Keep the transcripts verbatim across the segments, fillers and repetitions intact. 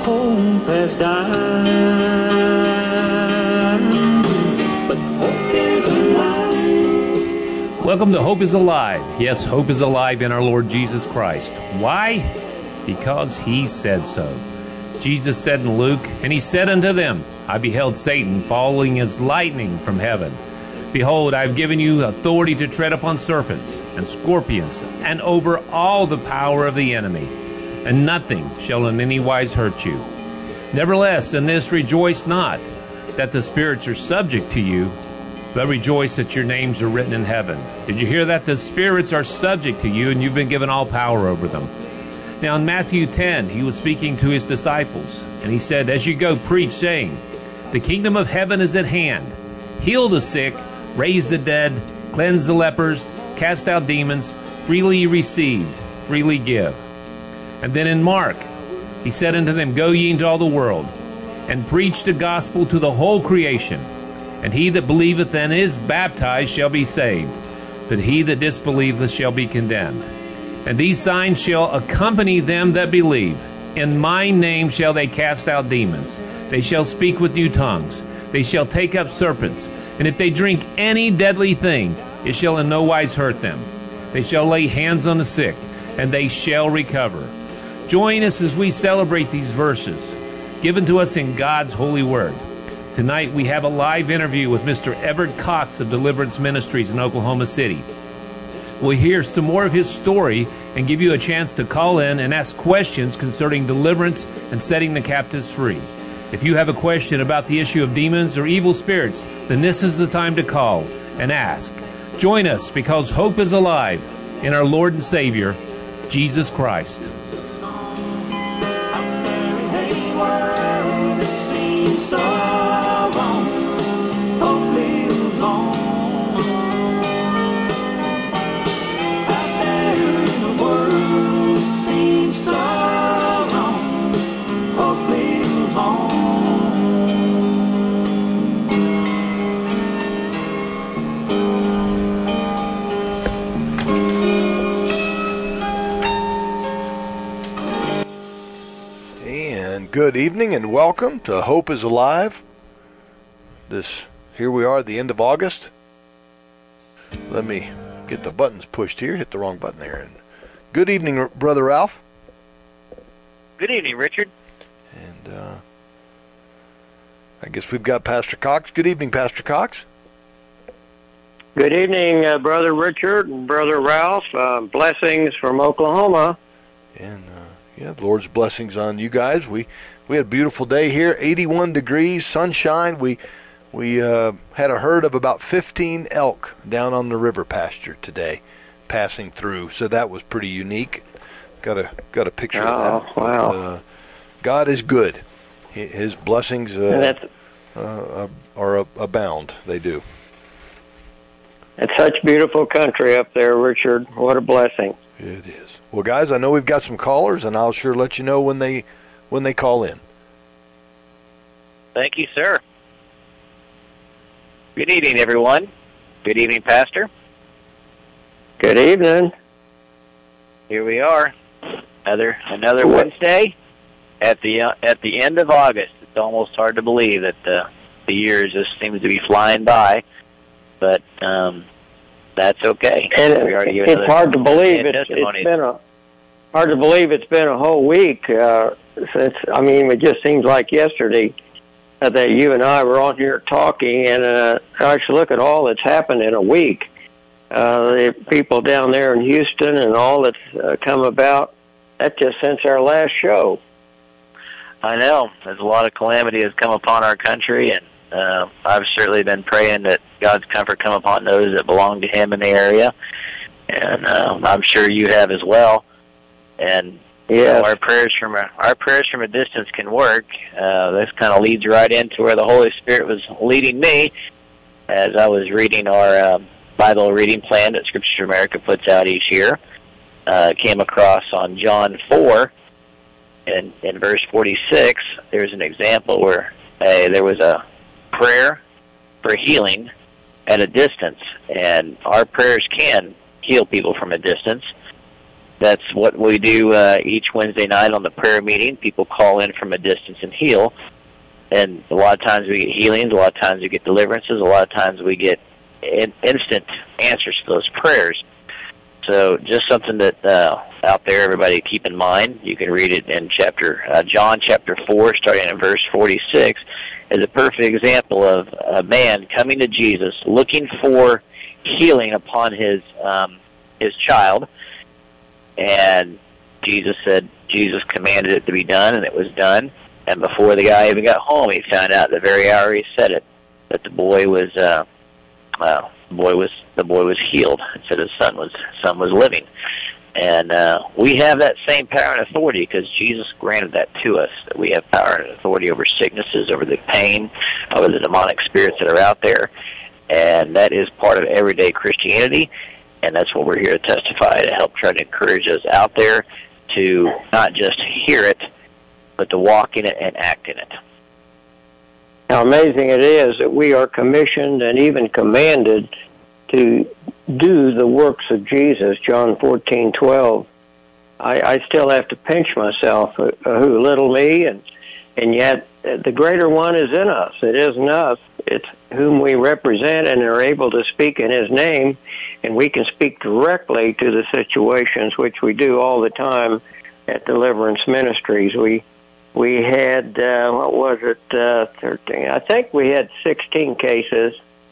hope has died, but hope is alive. Welcome to Hope is Alive. Yes, hope is alive in our Lord Jesus Christ. Why? Because he said so. Jesus said in Luke, "And he said unto them, I beheld Satan falling as lightning from heaven. Behold, I have given you authority to tread upon serpents and scorpions, and over all the power of the enemy, and nothing shall in any wise hurt you. Nevertheless, in this rejoice not, that the spirits are subject to you, but rejoice that your names are written in heaven." Did you hear that? The spirits are subject to you, and you've been given all power over them. Now in Matthew ten, he was speaking to his disciples, and he said, "As you go, preach, saying, the kingdom of heaven is at hand. Heal the sick, raise the dead, cleanse the lepers, cast out demons. Freely you received, freely give." And then in Mark, he said unto them, "Go ye into all the world, and preach the gospel to the whole creation. And he that believeth and is baptized shall be saved, but he that disbelieveth shall be condemned. And these signs shall accompany them that believe. In my name shall they cast out demons. They shall speak with new tongues. They shall take up serpents. And if they drink any deadly thing, it shall in no wise hurt them. They shall lay hands on the sick, and they shall recover." Join us as we celebrate these verses given to us in God's holy word. Tonight we have a live interview with Mister Everett Cox of Deliverance Ministries in Oklahoma City. We'll hear some more of his story and give you a chance to call in and ask questions concerning deliverance and setting the captives free. If you have a question about the issue of demons or evil spirits, then this is the time to call and ask. Join us, because hope is alive in our Lord and Savior, Jesus Christ. Good evening and welcome to Hope is Alive. This here we are at the end of August. Let me get the buttons pushed here. Hit the wrong button there. And good evening, Brother Ralph. Good evening, Richard. And uh, I guess we've got Pastor Cox. Good evening, Pastor Cox. Good evening, uh, Brother Richard and Brother Ralph. Uh, blessings from Oklahoma. And uh, yeah, the Lord's blessings on you guys. We we had a beautiful day here, eighty-one degrees, sunshine. We we uh, had a herd of about fifteen elk down on the river pasture today, passing through. So that was pretty unique. Got a got a picture oh, of that. Wow! But, uh, God is good. His blessings uh, uh, are abound. They do. It's such beautiful country up there, Richard. What a blessing. It is. Well, guys, I know we've got some callers, and I'll sure let you know when they when they call in. Thank you, sir. Good evening, everyone. Good evening, Pastor. Good evening. Here we are, another another Wednesday at the uh, at the end of August. It's almost hard to believe that the the year just seems to be flying by, but um, that's okay. And we already it's hard to believe it, it's been a hard to believe it's been a whole week uh, since. I mean, it just seems like yesterday uh, that you and I were on here talking, and uh, actually look at all that's happened in a week. Uh, the people down there in Houston and all that's uh, come about. That's just since our last show. I know. There's a lot of calamity has come upon our country, and uh, I've certainly been praying that God's comfort come upon those that belong to Him in the area, and uh, I'm sure you have as well. And yes. you know, our prayers from a, our prayers from a distance can work. Uh, this kind of leads right into where the Holy Spirit was leading me as I was reading our uh, Bible reading plan that Scripture America puts out each year. Uh, came across on John four, and in verse forty-six, there's an example where uh, there was a prayer for healing at a distance, and our prayers can heal people from a distance. that's what we do uh, each Wednesday night on the prayer meeting. People call in from a distance and heal. And a lot of times we get healings, a lot of times we get deliverances, a lot of times we get in, instant answers to those prayers. So just something that uh, out there, everybody keep in mind. You can read it in chapter uh, John chapter four, starting in verse forty-six, is a perfect example of a man coming to Jesus, looking for healing upon his um, his child, and Jesus said, Jesus commanded it to be done, and it was done. And before the guy even got home, he found out the very hour he said it that the boy was. Uh, uh, The boy was the boy was healed. It said his son was son was living, and uh, we have that same power and authority because Jesus granted that to us. That we have power and authority over sicknesses, over the pain, over the demonic spirits that are out there, and that is part of everyday Christianity. And that's what we're here to testify, to help try to encourage us out there to not just hear it, but to walk in it and act in it. How amazing it is that we are commissioned and even commanded to do the works of Jesus, John fourteen twelve. I, I still have to pinch myself, uh, who little me, and, and yet the greater one is in us. It isn't us. It's whom we represent and are able to speak in his name, and we can speak directly to the situations, which we do all the time at Deliverance Ministries. We We had, uh, what was it, uh, thirteen? I think we had sixteen cases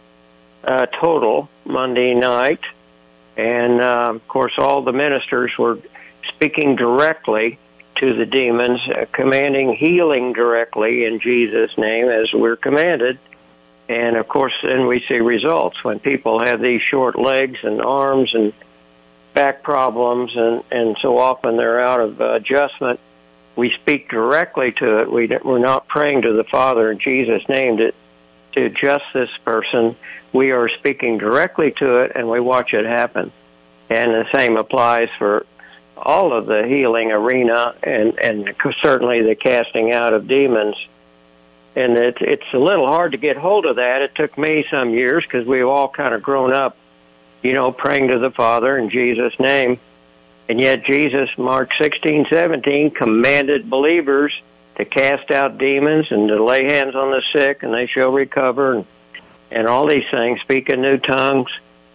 uh, total Monday night. And, uh, of course, all the ministers were speaking directly to the demons, uh, commanding healing directly in Jesus' name as we're commanded. And, of course, then we see results when people have these short legs and arms and back problems, and, and so often they're out of uh, adjustment. We speak directly to it. We, we're not praying to the Father in Jesus' name to, to adjust this person. We are speaking directly to it, and we watch it happen. And the same applies for all of the healing arena and, and certainly the casting out of demons. And it, it's a little hard to get hold of that. It took me some years because we've all kind of grown up, you know, praying to the Father in Jesus' name. And yet Jesus, Mark sixteen seventeen, commanded believers to cast out demons and to lay hands on the sick, and they shall recover, and, and all these things, speak in new tongues.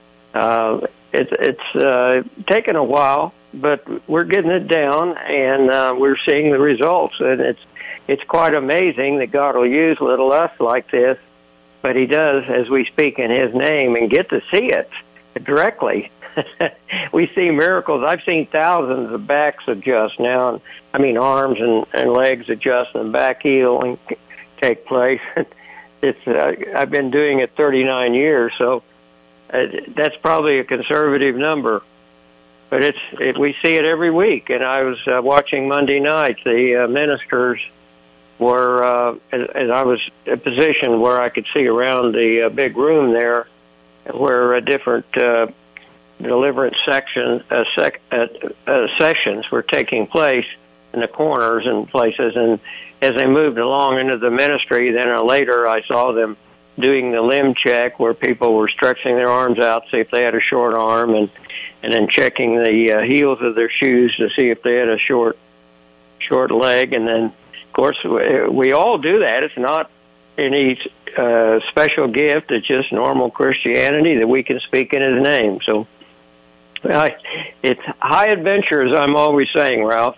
Uh, it, it's uh, taken a while, but we're getting it down, and uh, we're seeing the results. And it's it's quite amazing that God will use little us like this, but he does as we speak in his name and get to see it directly. We see miracles. I've seen thousands of backs adjust now. And, I mean, arms and, and legs adjust and back healing take place. It's uh, I've been doing it thirty-nine years, so uh, that's probably a conservative number. But it's it, we see it every week. And I was uh, watching Monday night. The uh, ministers were, uh, as, as I was positioned where I could see around the uh, big room there, where uh, different uh, deliverance section uh, sec, uh, uh, sessions were taking place in the corners and places. And as they moved along into the ministry, then uh, later I saw them doing the limb check where people were stretching their arms out to see if they had a short arm, and and then checking the uh, heels of their shoes to see if they had a short short leg. And then, of course, we, we all do that. It's not any uh, special gift. It's just normal Christianity that we can speak in his name. So I, it's high adventure, as I'm always saying, Ralph.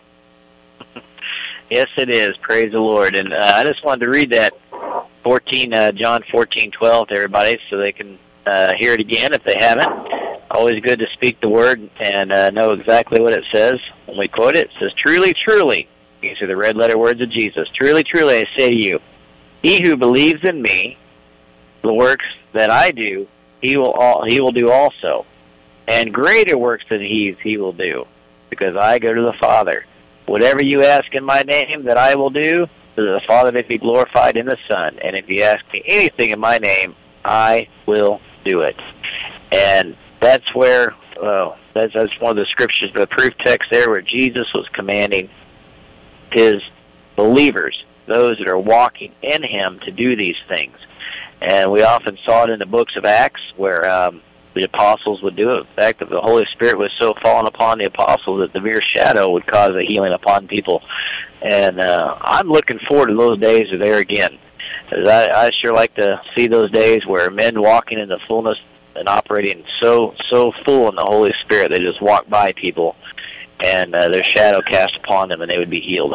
Yes, it is. Praise the Lord. And uh, I just wanted to read that fourteen, uh, John fourteen twelve to everybody so they can uh, hear it again if they haven't. Always good to speak the word and uh, know exactly what it says. When we quote it, it says, "Truly, truly," these are the red letter words of Jesus, "Truly, truly, I say to you, he who believes in me, the works that I do, he will all, he will do also. And greater works than he, he will do, because I go to the Father. Whatever you ask in my name that I will do, so that the Father may be glorified in the Son. And if you ask me anything in my name, I will do it." And that's where, uh, that's, that's one of the scriptures, the proof text there where Jesus was commanding his believers, those that are walking in him, to do these things. And we often saw it in the books of Acts where um, the apostles would do it. In fact, that the Holy Spirit was so fallen upon the apostles that the mere shadow would cause a healing upon people. And uh, I'm looking forward to those days are there again. Because I, I sure like to see those days where men walking in the fullness and operating so so full in the Holy Spirit, they just walk by people and uh, their shadow cast upon them and they would be healed.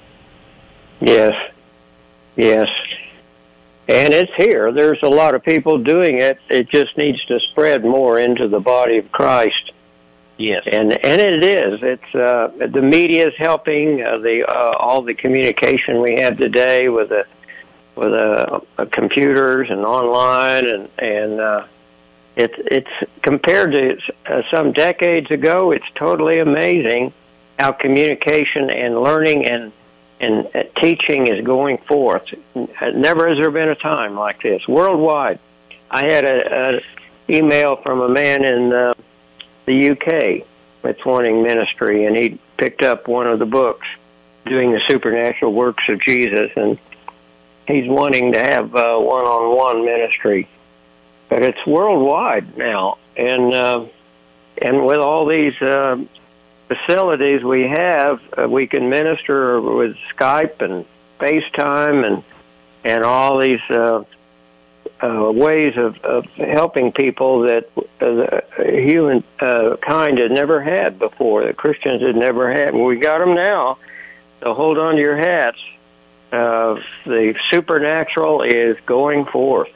Yes, yes. And it's here. There's a lot of people doing it. It just needs to spread more into the body of Christ. Yes, and and it is. It's uh, the media is helping. Uh, the uh, all the communication we have today with the with uh, uh, computers and online, and and uh, it's it's compared to uh, some decades ago. It's totally amazing how communication and learning and and uh, teaching is going forth. Never has there been a time like this worldwide. I had a, a email from a man in uh, the U K that's wanting ministry, and he picked up one of the books, Doing the Supernatural Works of Jesus, and he's wanting to have uh, one-on-one ministry. But it's worldwide now, and uh, and with all these uh, facilities we have, uh, we can minister with Skype and FaceTime and and all these uh, uh, ways of, of helping people that uh, the human uh, kind had never had before, that Christians had never had. And we got them now, so hold on to your hats. Uh, the supernatural is going forth.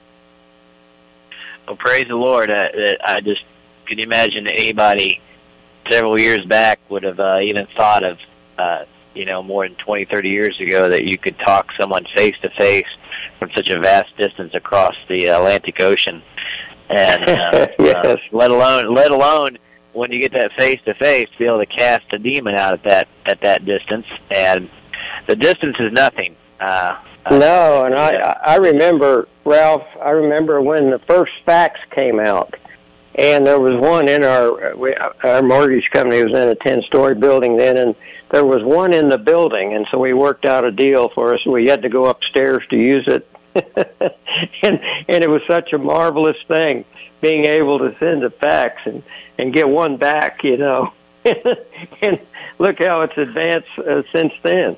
Well, praise the Lord. I, I just can imagine anybody several years back would have uh, even thought of, uh, you know, more than twenty, thirty years ago that you could talk someone face-to-face from such a vast distance across the Atlantic Ocean. And uh, yes. uh, let alone let alone when you get that face-to-face, to be able to cast a demon out at that at that distance. And the distance is nothing. Uh, no, and I, I remember, Ralph, I remember when the first fax came out. And there was one in our we, our mortgage company was in a ten-story building then, and there was one in the building, and so we worked out a deal for us. We had to go upstairs to use it, and and it was such a marvelous thing being able to send a fax and and get one back, you know. And look how it's advanced uh, since then.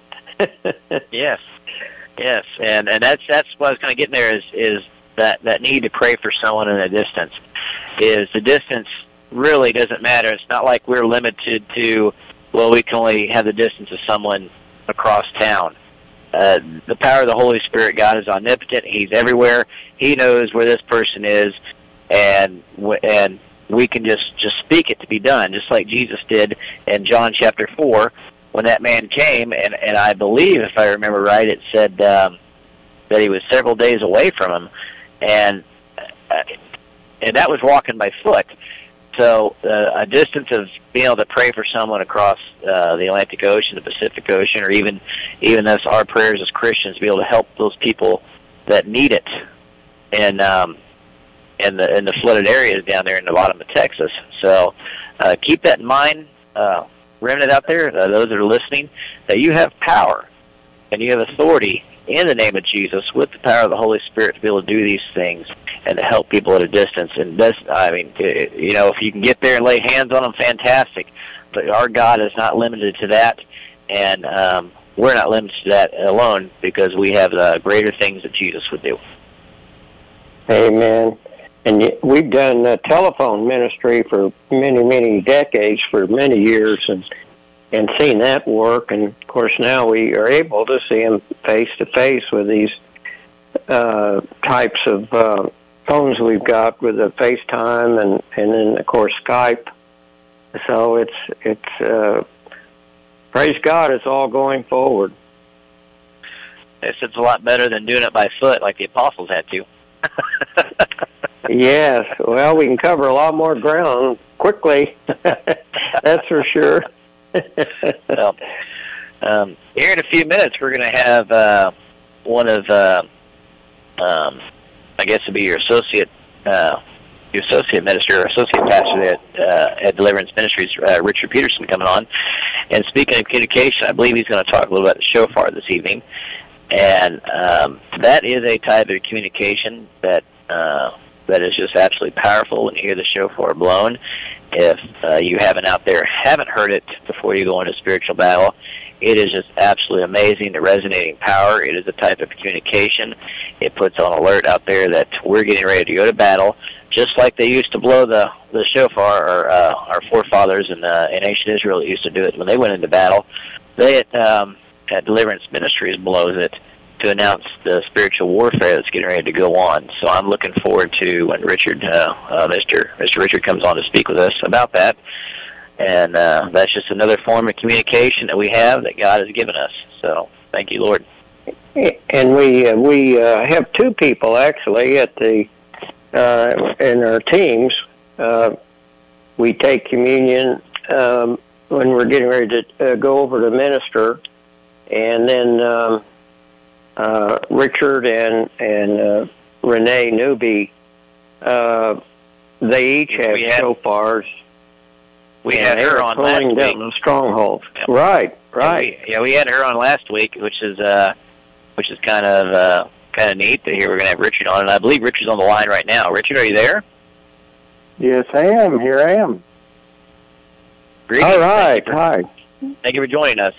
Yes, yes, and and that's that's what I was kind of getting there is is that that need to pray for someone in a distance. Is the distance really doesn't matter. It's not like we're limited to, well, we can only have the distance of someone across town. Uh, the power of the Holy Spirit, God is omnipotent. He's everywhere. He knows where this person is, and and we can just, just speak it to be done, just like Jesus did in John chapter four when that man came, and, and I believe, if I remember right, it said um, that he was several days away from him, and uh, and that was walking by foot. So uh, a distance of being able to pray for someone across uh, the Atlantic Ocean, the Pacific Ocean, or even even as our prayers as Christians, be able to help those people that need it, and um, in the in the flooded areas down there in the bottom of Texas. So uh, keep that in mind, uh, remnant out there, uh, those that are listening, that you have power and you have authority in the name of Jesus with the power of the Holy Spirit to be able to do these things and to help people at a distance. And this, I mean, you know, if you can get there and lay hands on them, fantastic. But our God is not limited to that, and um, we're not limited to that alone because we have uh, greater things that Jesus would do. Amen. And we've done uh, telephone ministry for many, many decades, for many years, and and seen that work. And, of course, now we are able to see them face-to-face with these uh, types of uh, phones we've got with the FaceTime and, and then, of course, Skype. So it's, it's uh, praise God, it's all going forward. It's, it's a lot better than doing it by foot like the apostles had to. Yes, well, we can cover a lot more ground quickly. That's for sure. Well, um, here in a few minutes, we're going to have uh, one of, uh, um, I guess, it'll be your associate, uh, your associate minister, or associate pastor at, uh, at Deliverance Ministries, uh, Richard Peterson, coming on. And speaking of communication, I believe he's going to talk a little about the shofar this evening. And um, that is a type of communication that uh, that is just absolutely powerful when you hear the shofar blown. If uh, you haven't out there, haven't heard it before you go into spiritual battle, it is just absolutely amazing, the resonating power. It is a type of communication. It puts on alert out there that we're getting ready to go to battle, just like they used to blow the, the shofar, or uh, our forefathers in, uh, in ancient Israel used to do it when they went into battle. They at, um, at Deliverance Ministries blows it to announce the spiritual warfare that's getting ready to go on. So I'm looking forward to when Richard, uh, uh, Mister Mister Richard comes on to speak with us about that. And uh, that's just another form of communication that we have that God has given us. So thank you, Lord. And we uh, we uh, have two people actually at the uh, in our teams. Uh, we take communion um, when we're getting ready to uh, go over to minister, and then um, uh, Richard and and uh, Renee Newby, uh, they each have had, shofars. We had her on last week. Down the strongholds. Yep. Right, right. Yeah we, yeah, we had her on last week, which is uh, which is kind of uh, kind of neat to hear. We're going to have Richard on, and I believe Richard's on the line right now. Richard, are you there? Yes, I am. Here I am. Greetings. All right. Thank Hi. Thank you for joining us.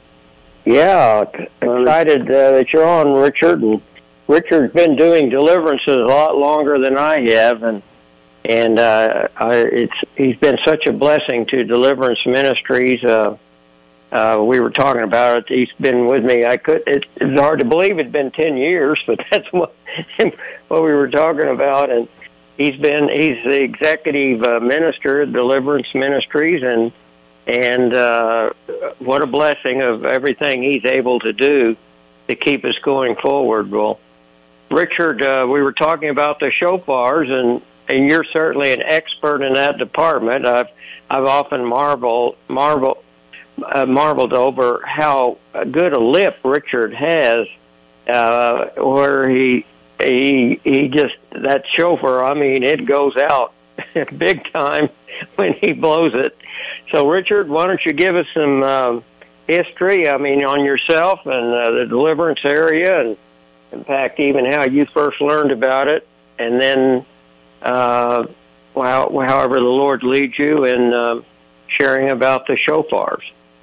Yeah, excited uh, that you're on, Richard. And Richard's been doing deliverances a lot longer than I have, and and uh, I, it's he's been such a blessing to Deliverance Ministries. Uh, uh, we were talking about it. He's been with me. I could. It, it's hard to believe it's been ten years, but that's what what we were talking about. And he's been he's the executive uh, minister at Deliverance Ministries, and and uh, what a blessing of everything he's able to do to keep us going forward. Well, Richard, uh, we were talking about the shofars, and, and you're certainly an expert in that department. I've I've often marveled marvel uh, marveled over how good a lip Richard has, uh, where he he he just that shofar. I mean, it goes out big time when he blows it. So, Richard, why don't you give us some uh, history? I mean, on yourself and uh, the deliverance area, and in fact, even how you first learned about it, and then uh, how, however the Lord leads you in uh, sharing about the shofars.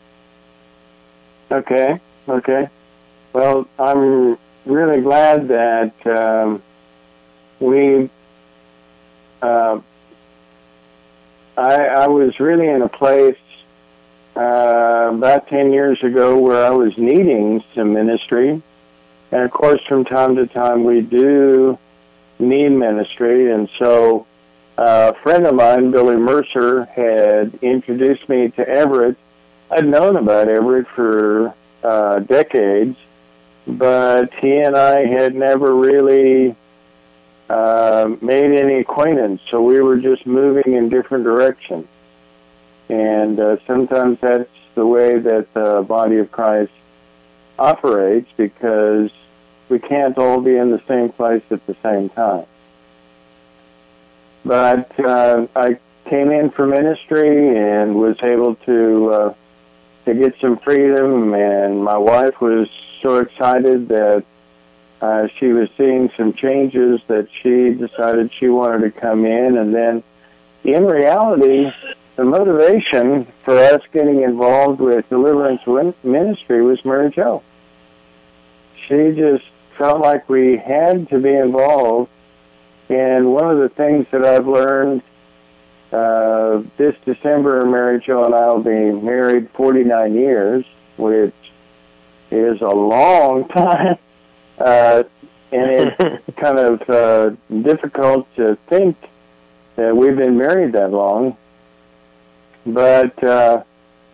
Okay, okay. Well, I'm really glad that um, we, uh, I, I was really in a place uh, about ten years ago where I was needing some ministry. And, of course, from time to time we do need ministry. And so uh, a friend of mine, Billy Mercer, had introduced me to Everett. I'd known about Everett for uh, decades, but he and I had never really uh, made any acquaintance. So we were just moving in different directions. And uh, sometimes that's the way that the body of Christ operates, because we can't all be in the same place at the same time. But uh, I came in for ministry and was able to uh, to get some freedom, and my wife was so excited that uh, she was seeing some changes that she decided she wanted to come in. And then in reality, the motivation for us getting involved with Deliverance Ministry was Mary Jo. She just felt like we had to be involved. And one of the things that I've learned uh, this December, Mary Jo and I will be married forty-nine years, which is a long time. Uh, and it's kind of uh, difficult to think that we've been married that long. But uh,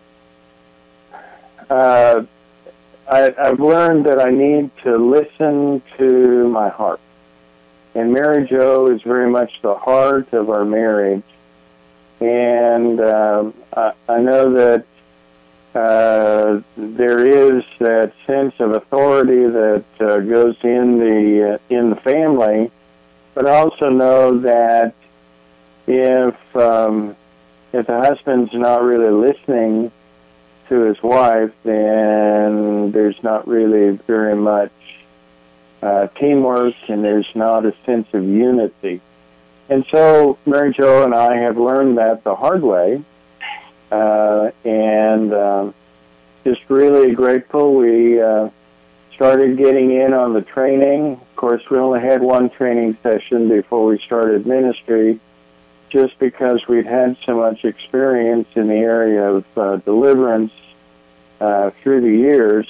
uh, I, I've learned that I need to listen to my heart. And Mary Jo is very much the heart of our marriage. And um, I, I know that uh, there is that sense of authority that uh, goes in the uh, in the family, but I also know that if um, if the husband's not really listening to his wife, then there's not really very much uh, teamwork, and there's not a sense of unity. and so Mary Jo and I have learned that the hard way, uh, and uh, just really grateful. We uh, started getting in on the training. Of course, we only had one training session before we started ministry, just because we'd had so much experience in the area of uh, deliverance uh, through the years.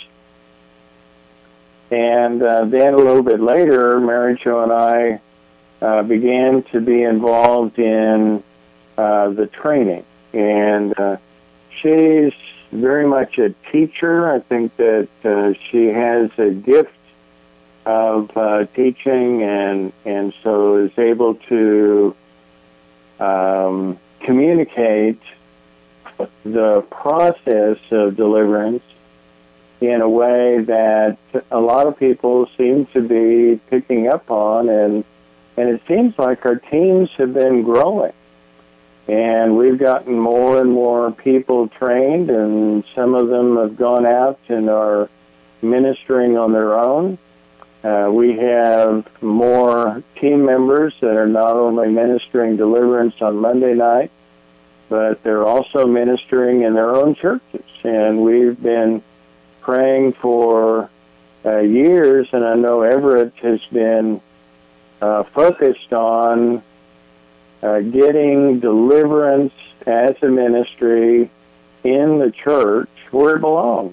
And uh, then a little bit later, Mary Jo and I uh, began to be involved in uh, the training. And uh, she's very much a teacher. I think that uh, she has a gift of uh, teaching, and, and so is able to um, communicate the process of deliverance in a way that a lot of people seem to be picking up on, and and it seems like our teams have been growing. And we've gotten more and more people trained, and some of them have gone out and are ministering on their own. Uh, we have more team members that are not only ministering deliverance on Monday night, but they're also ministering in their own churches. And we've been praying for uh, years, and I know Everett has been uh, focused on uh, getting deliverance as a ministry in the church where it belongs.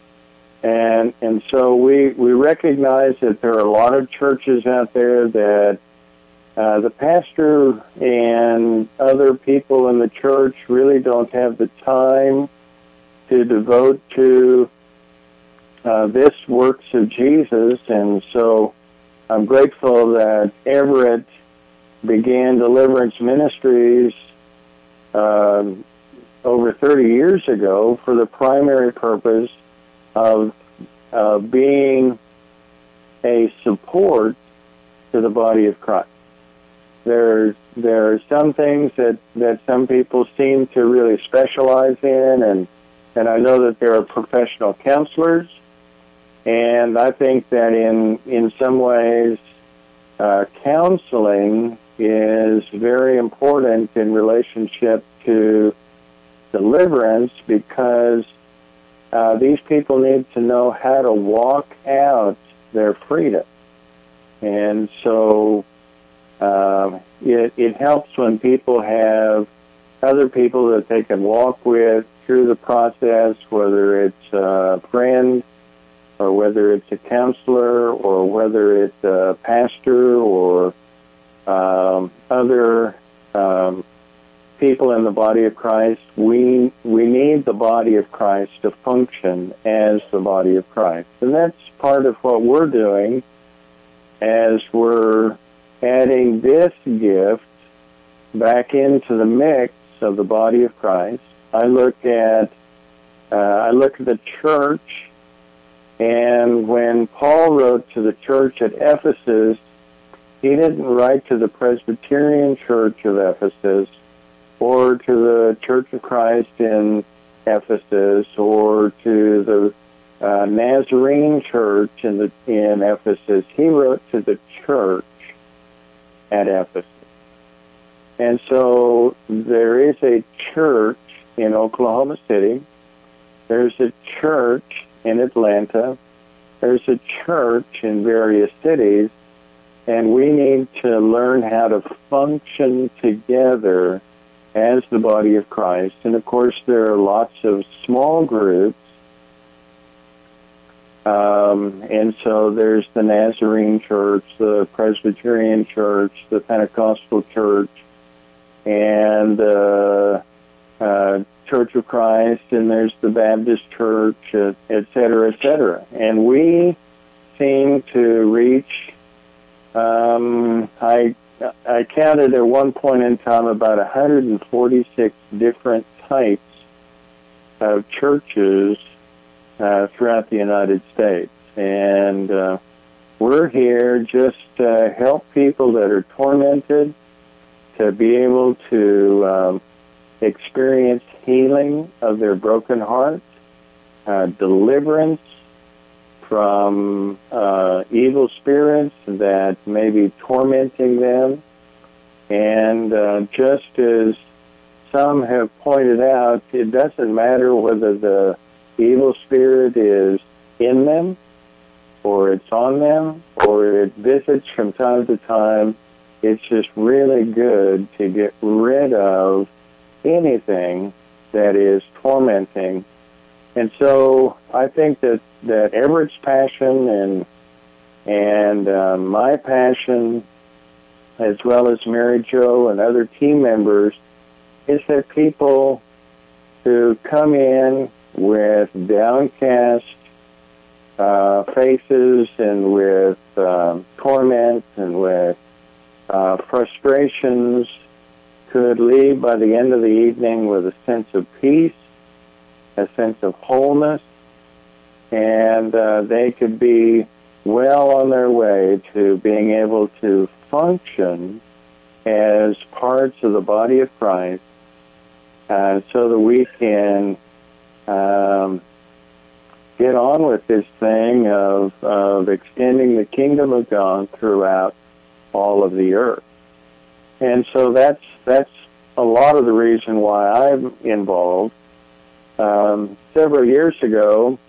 And and so we, we recognize that there are a lot of churches out there that uh, the pastor and other people in the church really don't have the time to devote to Uh, this works of Jesus. And so I'm grateful that Everett began Deliverance Ministries uh, over thirty years ago for the primary purpose of uh, being a support to the body of Christ. There, there are some things that, that some people seem to really specialize in, and, and I know that there are professional counselors. And I think that in in some ways, uh, counseling is very important in relationship to deliverance, because uh, these people need to know how to walk out their freedom. And so uh, it, it helps when people have other people that they can walk with through the process, whether it's a friend, or whether it's a counselor, or whether it's a pastor, or um, other um, people in the body of Christ. We we need the body of Christ to function as the body of Christ. And that's part of what we're doing as we're adding this gift back into the mix of the body of Christ. I look at uh, I look at the church. And when Paul wrote to the church at Ephesus, he didn't write to the Presbyterian Church of Ephesus, or to the Church of Christ in Ephesus, or to the uh, Nazarene Church in, the, in Ephesus. He wrote to the church at Ephesus. And so there is a church in Oklahoma City. There's a church in Atlanta. There's a church in various cities, and we need to learn how to function together as the body of Christ. And of course, there are lots of small groups, um, and so there's the Nazarene Church, the Presbyterian Church, the Pentecostal Church, and the uh, uh, Church of Christ, and there's the Baptist Church, uh, et cetera, et cetera. And we seem to reach, um, I I counted at one point in time about one hundred forty-six different types of churches uh, throughout the United States. And uh, we're here just to help people that are tormented to be able to um, experience healing of their broken hearts, uh, deliverance from uh, evil spirits that may be tormenting them, And uh, just as some have pointed out, it doesn't matter whether the evil spirit is in them, or it's on them, or it visits from time to time. It's just really good to get rid of anything that is tormenting. And so I think that, that Everett's passion and and uh, my passion, as well as Mary Jo and other team members, is that people who come in with downcast uh, faces and with uh, torment and with uh, frustrations could leave by the end of the evening with a sense of peace, a sense of wholeness, and uh, they could be well on their way to being able to function as parts of the body of Christ, uh, so that we can um, get on with this thing of, of extending the kingdom of God throughout all of the earth. And so that's that's a lot of the reason why I'm involved. Um, several years ago,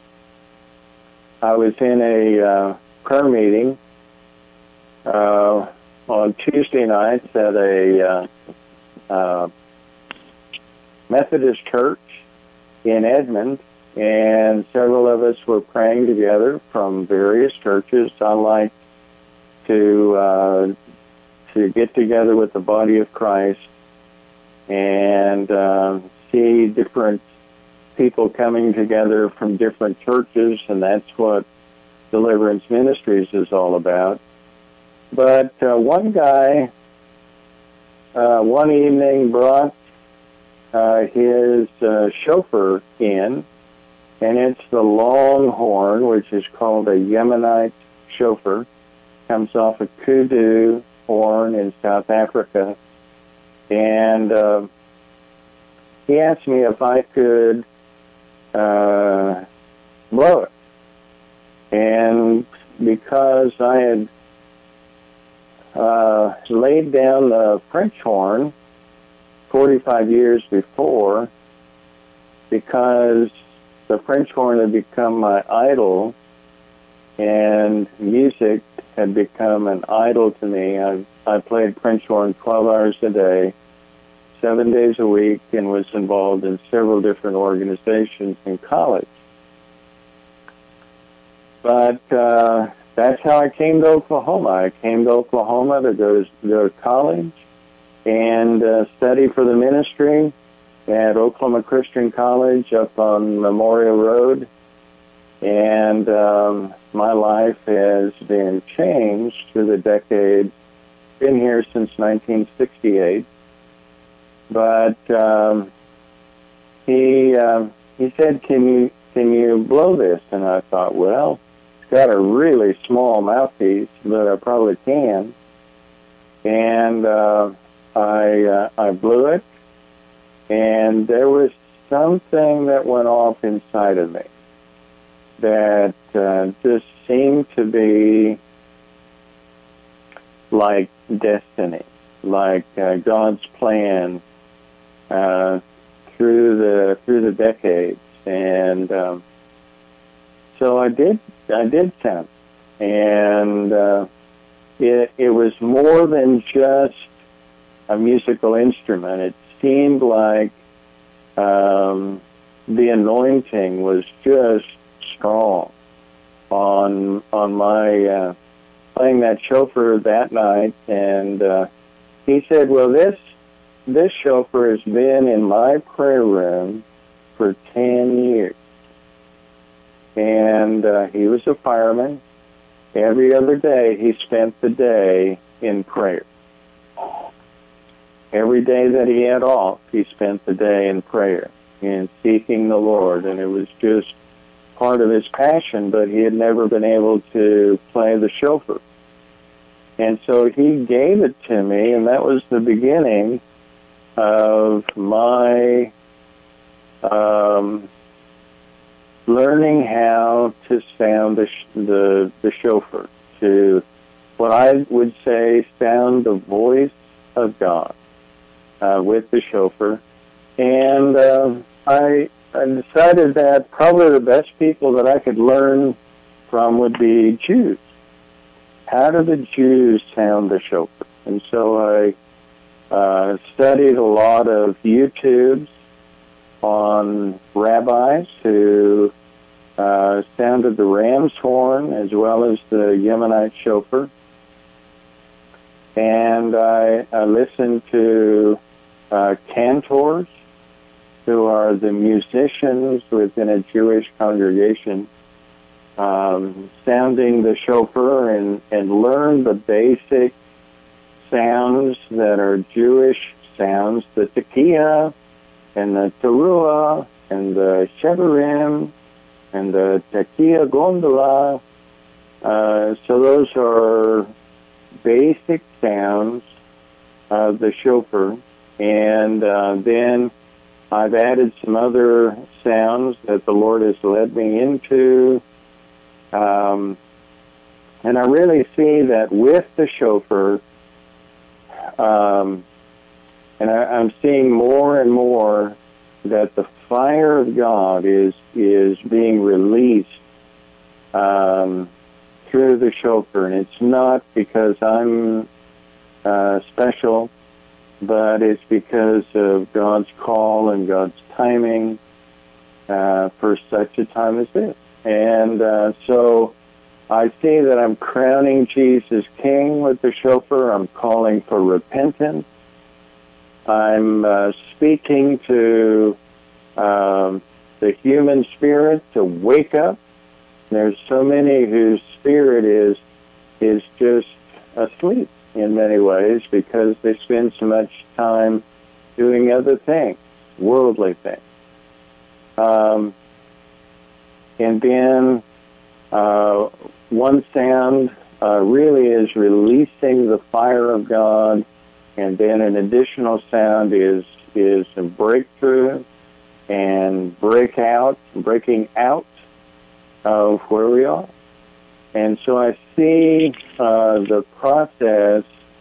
I was in a uh, prayer meeting uh, on Tuesday nights at a uh, uh, Methodist church in Edmond, and several of us were praying together from various churches. I like to uh, to get together with the body of Christ and uh, see different people coming together from different churches, and that's what Deliverance Ministries is all about. But uh, one guy, uh, one evening, brought uh, his uh, chauffeur in, and it's the Longhorn, which is called a Yemenite chauffeur. Comes off a kudu horn in South Africa. And uh, he asked me if I could uh, blow it. And because I had uh, laid down the French horn forty-five years before, because the French horn had become my idol, and music had become an idol to me. I, I played French horn twelve hours a day, seven days a week, and was involved in several different organizations in college. But uh, that's how I came to Oklahoma. I came to Oklahoma to go to, go to college and uh, study for the ministry at Oklahoma Christian College up on Memorial Road. And um, my life has been changed through the decades. Been here since nineteen sixty-eight. But um, he uh, he said, "Can you can you blow this?" And I thought, well, it's got a really small mouthpiece, but I probably can. And uh, I uh, I blew it, and there was something that went off inside of me that uh, just seemed to be like destiny, like uh, God's plan uh, through the through the decades, and um, so I did I did sense, and uh, it it was more than just a musical instrument. It seemed like um, the anointing was just strong on on my uh, playing that chauffeur that night, and uh, he said, "Well, this this chauffeur has been in my prayer room for ten years," and uh, he was a fireman. Every other day, he spent the day in prayer. Every day that he had off, he spent the day in prayer and seeking the Lord, and it was just part of his passion, but he had never been able to play the chauffeur. And so he gave it to me, and that was the beginning of my um, learning how to sound the, the, the chauffeur, to what I would say sound the voice of God uh, with the shofar. And uh, I, I decided that probably the best people that I could learn from would be Jews. How do the Jews sound the shofar? And so I uh, studied a lot of YouTubes on rabbis who uh, sounded the ram's horn as well as the Yemenite shofar. And I, I listened to uh, cantors, who are the musicians within a Jewish congregation, um, sounding the shofar, and, and learn the basic sounds that are Jewish sounds, the tekiah, and the teruah, and the shevarim, and the tekiah gondola. Uh, so those are basic sounds of the shofar. And uh, then I've added some other sounds that the Lord has led me into. Um, and I really see that with the shofar, um, and I, I'm seeing more and more that the fire of God is is being released um, through the shofar. And it's not because I'm uh, special, but it's because of God's call and God's timing uh, for such a time as this. And uh, so I see that I'm crowning Jesus King with the shofar. I'm calling for repentance. I'm uh, speaking to um, the human spirit to wake up. There's so many whose spirit is is just asleep in many ways because they spend so much time doing other things, worldly things. Um, and then uh, one sound uh, really is releasing the fire of God, and then an additional sound is is a breakthrough and breakout, breaking out of where we are. And so I see uh, the process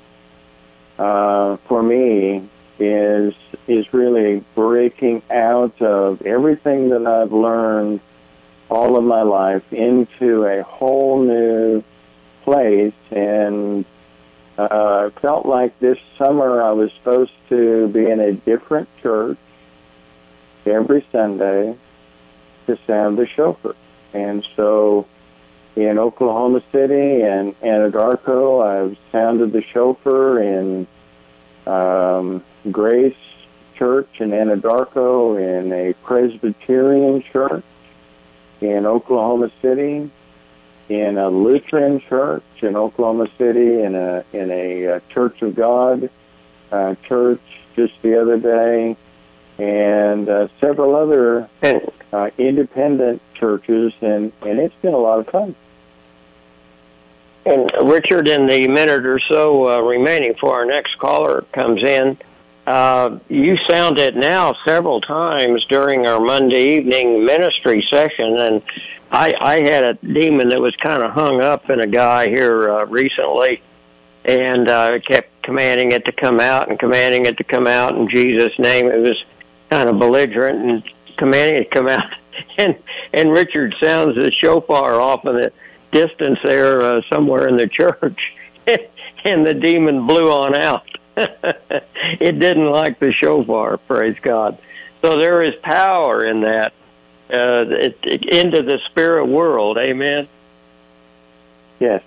uh, for me is is really breaking out of everything that I've learned all of my life into a whole new place. And uh, I felt like this summer I was supposed to be in a different church every Sunday to sound the shofar. And so in Oklahoma City and Anadarko, I've sounded the shofar. In um, Grace Church in Anadarko, in a Presbyterian church in Oklahoma City, in a Lutheran church in Oklahoma City, in a in a uh, Church of God uh, church just the other day, and uh, several other uh, independent churches, and, and it's been a lot of fun. And Richard, in the minute or so uh, remaining before our next caller comes in, uh, you sound it now several times during our Monday evening ministry session, and I, I had a demon that was kind of hung up in a guy here uh, recently, and I uh, kept commanding it to come out and commanding it to come out in Jesus' name. It was kind of belligerent and commanding it to come out. And and Richard sounds the shofar off in the distance there uh, somewhere in the church, and the demon blew on out. It didn't like the shofar, praise God. So there is power in that, uh, it, it, into the spirit world, amen? Yes.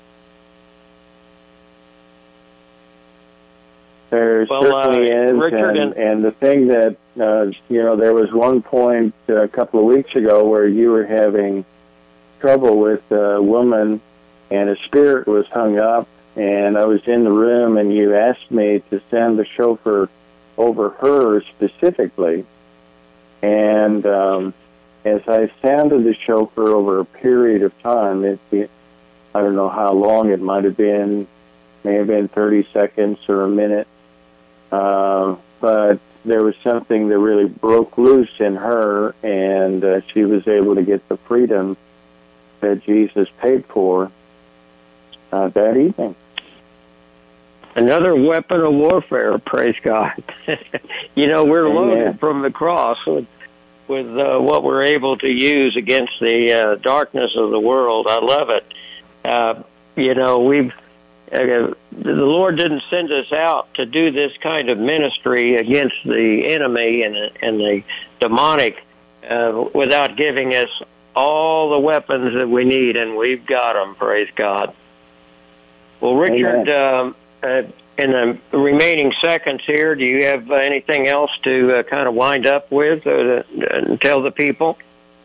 There well, certainly uh, is, Richard, and, and the thing that, uh, you know, there was one point uh, a couple of weeks ago where you were having trouble with a woman, and a spirit was hung up, and I was in the room, and you asked me to send the shofar over her specifically, and um, as I sounded the shofar over a period of time, it, it, I don't know how long it might have been, may have been thirty seconds or a minute, uh, but there was something that really broke loose in her, and uh, she was able to get the freedom that Jesus paid for uh, that evening. another weapon of warfare, praise God. You know, we're loaded Amen. From the cross with, with uh, what we're able to use against the uh, darkness of the world. I love it. Uh, you know, we've uh, the Lord didn't send us out to do this kind of ministry against the enemy and, and the demonic uh, without giving us all the weapons that we need, and we've got them, praise God. Well, Richard, um, uh, in the remaining seconds here, do you have anything else to uh, kind of wind up with uh, to, uh, tell the people?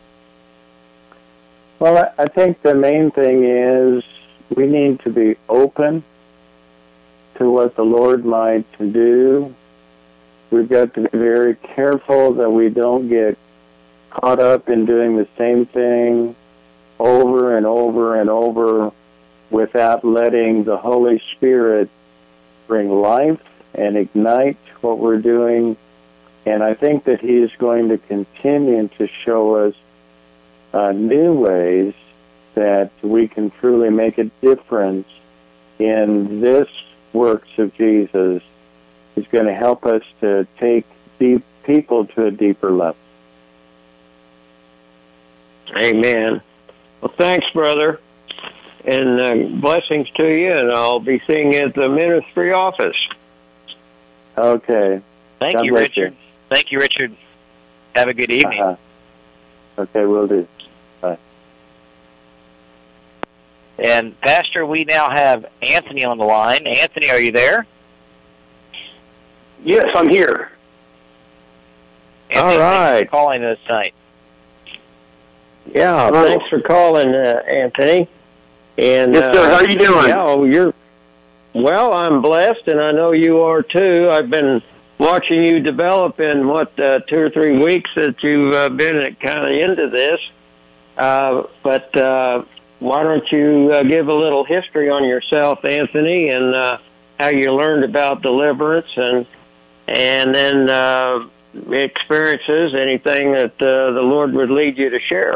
Well, I think the main thing is we need to be open to what the Lord might do. We've got to be very careful that we don't get caught up in doing the same thing over and over and over without letting the Holy Spirit bring life and ignite what we're doing. And I think that He is going to continue to show us uh, new ways that we can truly make a difference in this works of Jesus. He's going to help us to take deep people to a deeper level. Amen. Well, thanks, brother, and uh, blessings to you, and I'll be seeing you at the ministry office. Okay. Thank God you, bless Richard. you. Thank you, Richard. Have a good evening. Uh-huh. Okay, will do. Bye. And, Pastor, we now have Anthony on the line. Anthony, are you there? Yes, I'm here. Anthony, All right. Thanks for calling us tonight. Yeah, Hello. Thanks for calling, uh, Anthony. And Yes, sir. uh, How are you doing? Yeah, well, you're well. I'm blessed, and I know you are too. I've been watching you develop in what uh, two or three weeks that you've uh, been kind of into this. Uh, but uh, why don't you uh, give a little history on yourself, Anthony, and uh, how you learned about deliverance, and and then uh, experiences, anything that uh, the Lord would lead you to share.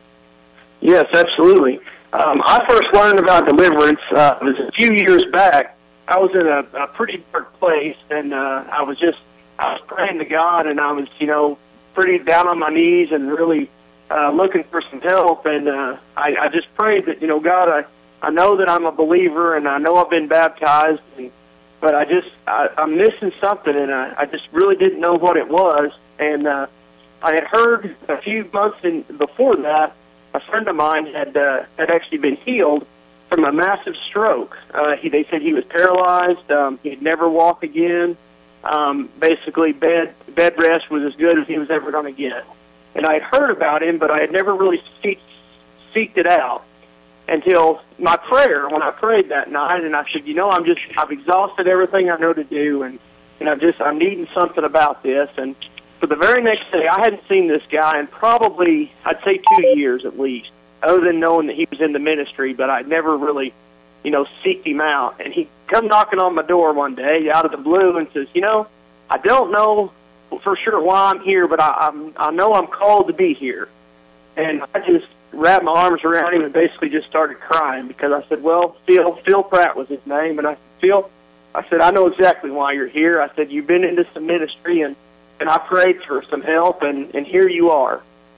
Yes, absolutely. Um, I first learned about deliverance uh, it was a few years back. I was in a, a pretty dark place, and uh, I was just I was praying to God, and I was, you know, pretty down on my knees and really uh, looking for some help. And uh, I, I just prayed that, you know, God, I, I know that I'm a believer, and I know I've been baptized, and, but I just I, I'm missing something, and I, I just really didn't know what it was. And uh, I had heard a few months in, before that, a friend of mine had uh, had actually been healed from a massive stroke. Uh, he, they said he was paralyzed. Um, he'd never walk again. Um, basically, bed bed rest was as good as he was ever going to get. And I had heard about him, but I had never really seek, seeked it out until my prayer, when I prayed that night, and I said, you know, I'm just, I've exhausted everything I know to do, and, and I'm just, I'm needing something about this. And for the very next day, I hadn't seen this guy in probably, I'd say two years at least, other than knowing that he was in the ministry, but I'd never really, you know, seeked him out. And he come knocking on my door one day out of the blue and says, you know, I don't know for sure why I'm here, but I, I'm, I know I'm called to be here. And I just wrapped my arms around him and basically just started crying because I said, well, Phil, Phil Pratt was his name. And I said, Phil, I said, I know exactly why you're here. I said, you've been into some ministry, and And I prayed for some help, and, and here you are.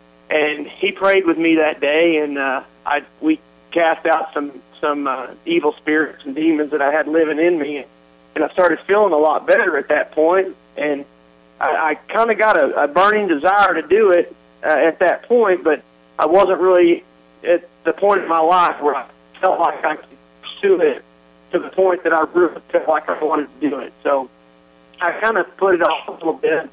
And he prayed with me that day, and uh, I we cast out some some uh, evil spirits and demons that I had living in me, and I started feeling a lot better at that point. And I, I kind of got a, a burning desire to do it uh, at that point, but I wasn't really at the point in my life where I felt like I could pursue it to the point that I really felt like I wanted to do it. So I kind of put it off a little bit.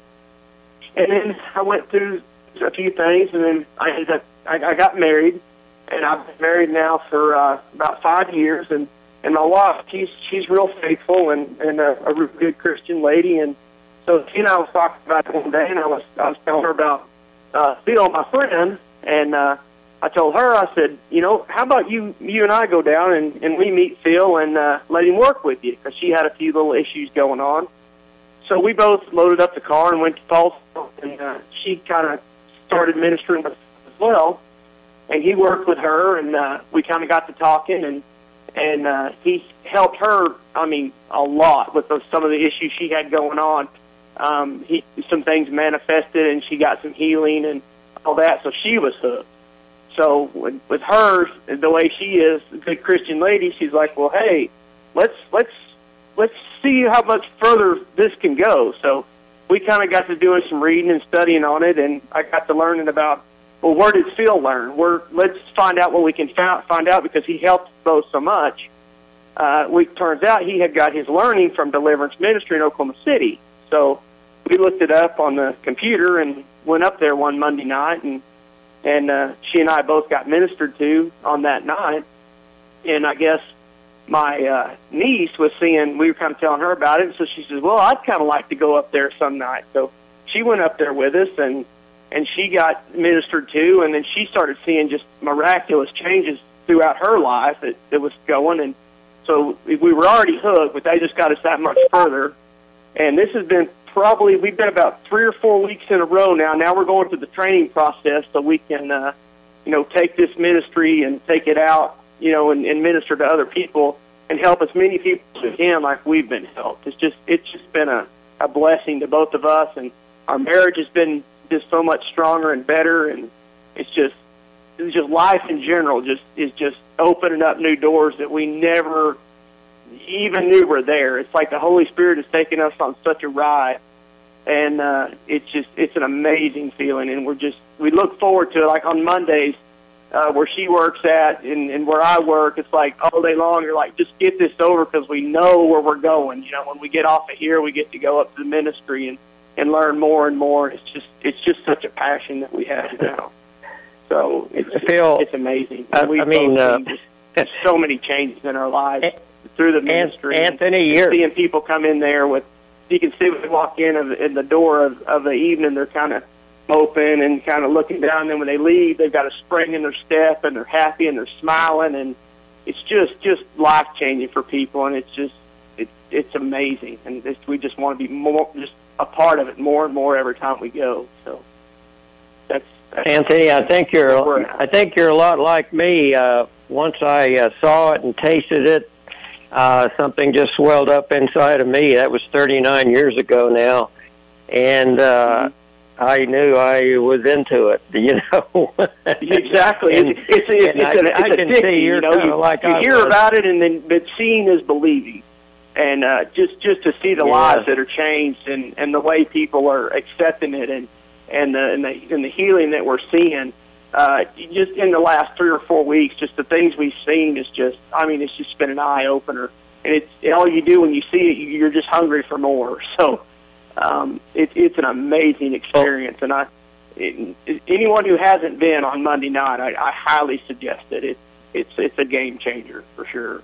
And then I went through a few things, and then I ended up, I, I got married, and I've been married now for uh, about five years. And, and my wife, she's she's real faithful and, and a, a real good Christian lady. And so she and I was talking about it one day, and I was I was telling her about uh, Phil, my friend, and uh, I told her, I said, you know, how about you you and I go down and, and we meet Phil and uh, let him work with you, because she had a few little issues going on. So we both loaded up the car and went to Tulsa, and uh, she kind of started ministering with us as well. And he worked with her, and uh, we kind of got to talking, and and uh, he helped her, I mean, a lot with those, some of the issues she had going on. Um, he, some things manifested, and she got some healing and all that, so she was hooked. So with, with her, the way she is, a good Christian lady, she's like, well, hey, let's let's let's see how much further this can go. So we kind of got to doing some reading and studying on it, and I got to learning about, well, where did Phil learn? Where, let's find out what we can find out, because he helped both so much. Uh, it turns out he had got his learning from Deliverance Ministry in Oklahoma City. So we looked it up on the computer and went up there one Monday night, and And uh, she and I both got ministered to on that night. And I guess my uh, niece was seeing, we were kind of telling her about it, and so she says, well, I'd kind of like to go up there some night. So she went up there with us, and, and she got ministered to, and then she started seeing just miraculous changes throughout her life that, that was going. And so we were already hooked, but they just got us that much further. And this has been probably, we've been about three or four weeks in a row now. Now we're going through the training process so we can, uh, you know, take this ministry and take it out, you know, and, and minister to other people and help as many people as we can like we've been helped. It's just, it's just been a, a blessing to both of us, and our marriage has been just so much stronger and better, and it's just, it's just life in general just is just opening up new doors that we never even knew were there. It's like the Holy Spirit has taken us on such a ride, and uh, it's just, it's an amazing feeling, and we're just, we look forward to it. Like on Mondays, uh, where she works at and, and where I work, it's like all day long, you're like, just get this over, because we know where we're going. You know, when we get off of here, we get to go up to the ministry and, and learn more and more. It's just, it's just such a passion that we have now. So it's, Phil, it's amazing. I, I mean, uh, just so many changes in our lives through the ministry. Anthony, and you're seeing people come in there with, you can see when they walk in of, in the door of, of the evening, they're kind of open and kind of looking down. And then when they leave, they've got a spring in their step, and they're happy and they're smiling, and it's just just life changing for people. And it's just it's it's amazing, and it's, we just want to be more just a part of it more and more every time we go. So that's, that's Anthony. I think you're I think you're a lot like me. Uh, once I uh, saw it and tasted it, Uh, something just swelled up inside of me. That was thirty-nine years ago now. And uh, mm-hmm. I knew I was into it, you know. Exactly. and, it's it's, it's, it's, I, a, it's I can addicting, see you're you know. kind You, of like you I hear was. about it, and then but seeing is believing. And uh, just, just to see the yeah. lives that are changed, and, and the way people are accepting it, and, and, the, and, the, and the healing that we're seeing, Uh, just in the last three or four weeks, just the things we've seen is just, I mean, it's just been an eye-opener. And it's all you do when you see it, you're just hungry for more. So um, it, it's an amazing experience. And I, it, it, anyone who hasn't been on Monday night, I, I highly suggest it. it. It's it's a game changer for sure.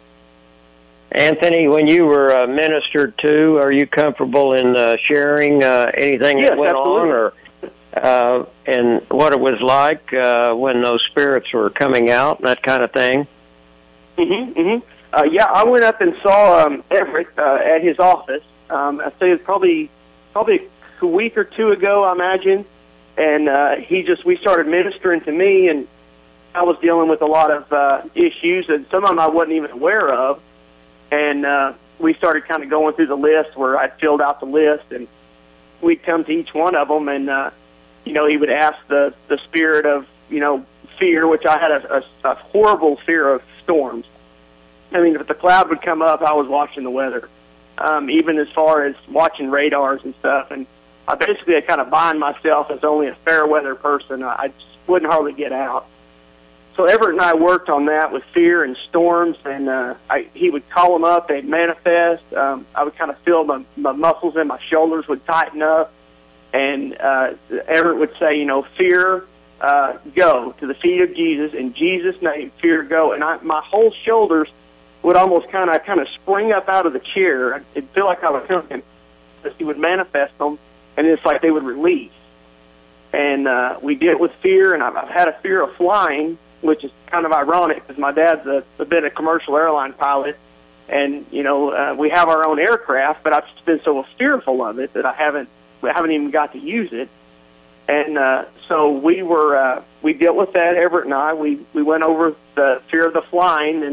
Anthony, when you were uh, ministered to, are you comfortable in uh, sharing uh, anything yes, that went absolutely. on, or uh, and what it was like uh, when those spirits were coming out and that kind of thing? Mm-hmm, mm-hmm. Uh, yeah, I went up and saw um, Everett uh, at his office. Um, I say it's probably probably a week or two ago, I imagine. And uh, he just we started ministering to me, and I was dealing with a lot of uh, issues, and some of them I wasn't even aware of. And uh, we started kind of going through the list where I filled out the list, and we'd come to each one of them, and uh, you know, he would ask the the spirit of you know fear, which I had a, a, a horrible fear of storms. I mean, if the cloud would come up, I was watching the weather, um, even as far as watching radars and stuff. And I basically I kind of bind myself as only a fair weather person. I just wouldn't hardly get out. So Everett and I worked on that with fear and storms, and uh, I, he would call them up, they'd manifest. Um, I would kind of feel my, my muscles in my shoulders would tighten up, and uh, Everett would say, you know, fear, uh, go to the feet of Jesus, in Jesus' name, fear, go. And I, my whole shoulders would almost kind of kind of spring up out of the chair. It'd feel like I was him. He would manifest them, and it's like they would release. And uh, we did it with fear, and I've, I've had a fear of flying, which is kind of ironic because my dad's a, a bit a commercial airline pilot, and you know uh, we have our own aircraft, but I've just been so fearful of it that I haven't I haven't even got to use it. And uh, so we were uh, we dealt with that, Everett and I. We we went over the fear of the flying, and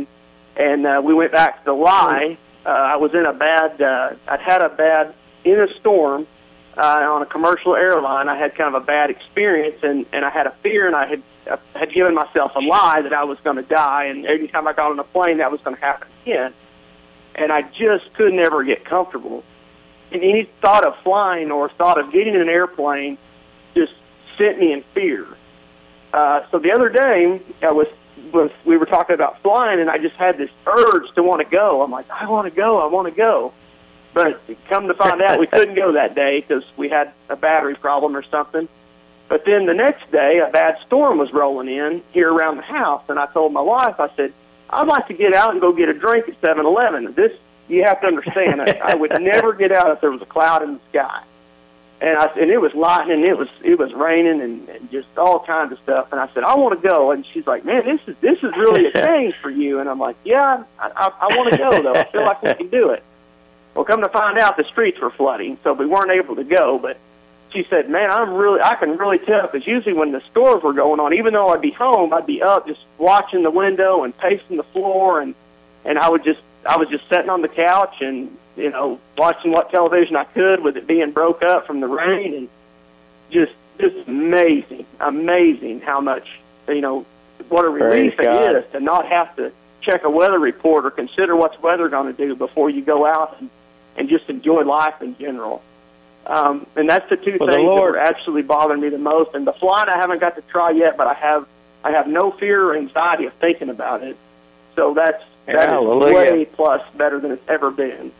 And uh, we went back to the lie. Uh, I was in a bad, uh, I'd had a bad, in a storm uh, on a commercial airline. I had kind of a bad experience, and, and I had a fear, and I had uh, had given myself a lie that I was going to die, and every time I got on a plane, that was going to happen again. And I just could never get comfortable. And any thought of flying or thought of getting in an airplane just sent me in fear. Uh, so the other day, I was, was we were talking about flying, and I just had this urge to want to go. I'm like, I want to go, I want to go. But come to find out, we couldn't go that day because we had a battery problem or something. But then the next day, a bad storm was rolling in here around the house, and I told my wife, I said, I'd like to get out and go get a drink at seven eleven. This, you have to understand, I, I would never get out if there was a cloud in the sky. And I and it was lightning, it was it was raining, and, and just all kinds of stuff. And I said, I want to go. And she's like, man, this is this is really a change for you. And I'm like, yeah, I, I, I want to go though. I feel like we can do it. Well, come to find out, the streets were flooding, so we weren't able to go. But she said, man, I'm really I can really tell, because usually when the storms were going on, even though I'd be home, I'd be up just watching the window and pacing the floor, and and I would just I was just sitting on the couch and, you know, watching what television I could with it being broke up from the rain, and just just amazing, amazing how much, you know, what a relief it is to not have to check a weather report or consider what's weather going to do before you go out and, and just enjoy life in general. Um, and that's the two well, things the Lord, that are absolutely bothering me the most. And the flying I haven't got to try yet, but I have I have no fear or anxiety of thinking about it. So that's that Hallelujah. is way plus better than it's ever been.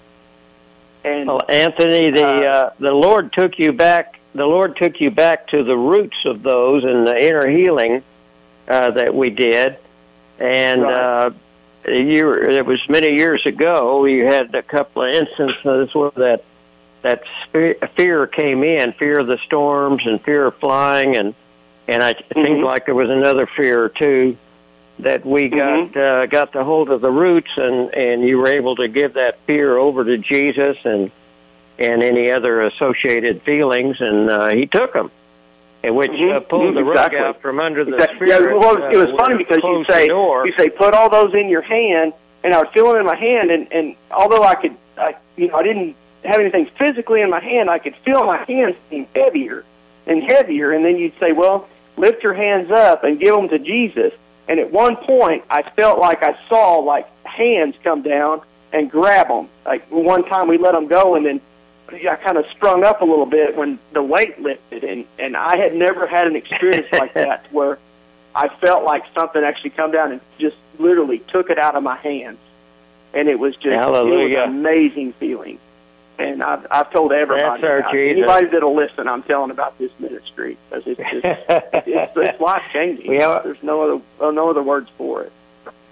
And well, Anthony, the uh, uh, the Lord took you back. The Lord took you back to the roots of those and the inner healing uh, that we did. And right. uh, you, it was many years ago. You had a couple of instances where that that fear came in, fear of the storms and fear of flying, and and I, it mm-hmm. seemed like there was another fear too. That we got mm-hmm. uh, got the hold of the roots, and, and you were able to give that fear over to Jesus and and any other associated feelings, and uh, He took them, and which mm-hmm. uh, pulled the exactly. rug out from under the exactly. spirit. Yeah, well, it was uh, funny because you say you say put all those in your hand, and I would feel it in my hand, and, and although I could, I, you know, I didn't have anything physically in my hand, I could feel my hands being heavier and heavier, and then you'd say, well, lift your hands up and give them to Jesus. And at one point, I felt like I saw, like, hands come down and grab them. Like, one time we let them go, and then I kind of sprung up a little bit when the weight lifted. And, and I had never had an experience like that where I felt like something actually come down and just literally took it out of my hands. And it was just Hallelujah. It was an amazing feeling. And I've, I've told everybody, That's our about Jesus. Anybody that'll listen, I'm telling about this ministry, because it's just it's, it's life changing. There's no other no other words for it.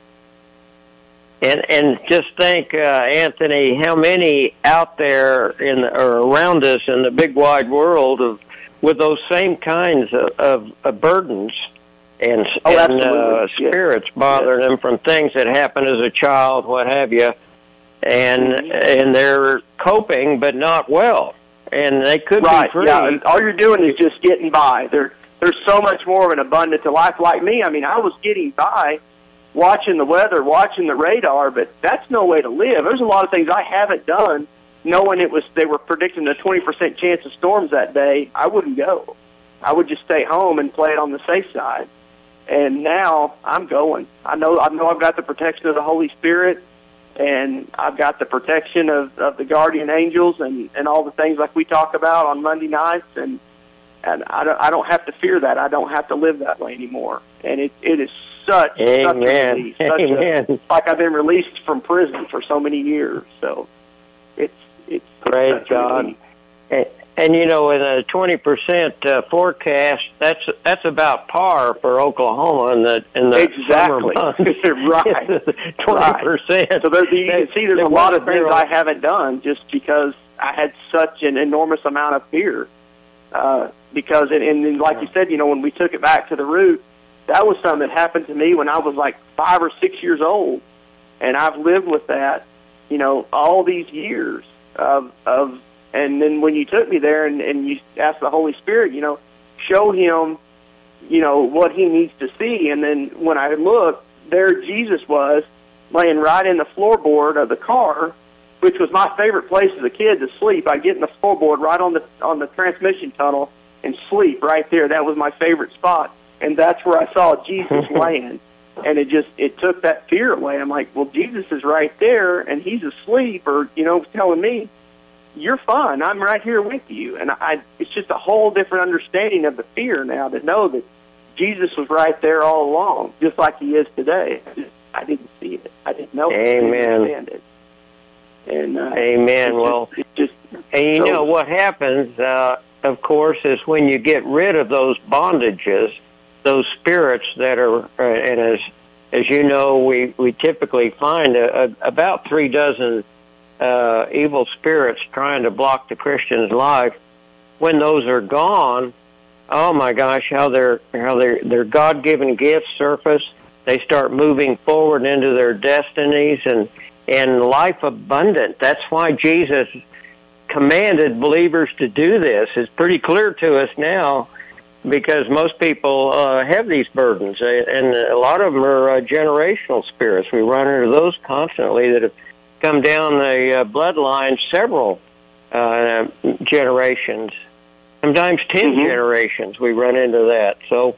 And and just think, uh, Anthony, how many out there in or around us in the big wide world of with those same kinds of, of, of burdens and, oh, and uh, spirits yes. bothering yes. them from things that happened as a child, what have you. And mm-hmm. and they're coping, but not well, and they could right, be free. Yeah, and all you're doing is just getting by. There, there's so much more of an abundance of life. Like me, I mean, I was getting by, watching the weather, watching the radar, but that's no way to live. There's a lot of things I haven't done, knowing it was they were predicting a twenty percent chance of storms that day. I wouldn't go. I would just stay home and play it on the safe side. And now I'm going. I know. I know I've got the protection of the Holy Spirit. And I've got the protection of, of the guardian angels and, and all the things like we talk about on Monday nights. And, and I, don't, I don't have to fear that. I don't have to live that way anymore. And it, it is such, Amen. such a release. Such Amen. a, like I've been released from prison for so many years. So it's, it's, Praise it's God. And, and, you know, in a twenty percent uh, forecast, that's that's about par for Oklahoma in the in the exactly. summer months. Right. twenty percent. So there, you can see there's a lot of things I haven't done just because I had such an enormous amount of fear. Uh, because, and, and like you said, you know, when we took it back to the root, that was something that happened to me when I was like five or six years old. And I've lived with that, you know, all these years of, of and then when you took me there and, and you asked the Holy Spirit, you know, show him, you know, what he needs to see. And then when I looked, there Jesus was, laying right in the floorboard of the car, which was my favorite place as a kid to sleep. I'd get in the floorboard right on the on the transmission tunnel and sleep right there. That was my favorite spot, and that's where I saw Jesus laying. And it just it took that fear away. I'm like, well, Jesus is right there, and he's asleep, or you know, telling me, you're fine. I'm right here with you. And I, it's just a whole different understanding of the fear now to know that Jesus was right there all along, just like he is today. I, just, I didn't see it. I didn't know it. Amen. I didn't understand it. And, uh, Amen. Well, just, just, and you so, know what happens, uh, of course, is when you get rid of those bondages, those spirits that are, uh, and as as you know, we, we typically find a, a, about three dozen uh, evil spirits trying to block the Christian's life. When those are gone, oh my gosh, how their how their their God-given gifts surface. They start moving forward into their destinies and. And life abundant. That's why Jesus commanded believers to do this. It's pretty clear to us now because most people uh, have these burdens, and a lot of them are uh, generational spirits. We run into those constantly that have come down the uh, bloodline several uh, generations, sometimes ten mm-hmm. generations. We run into that. So.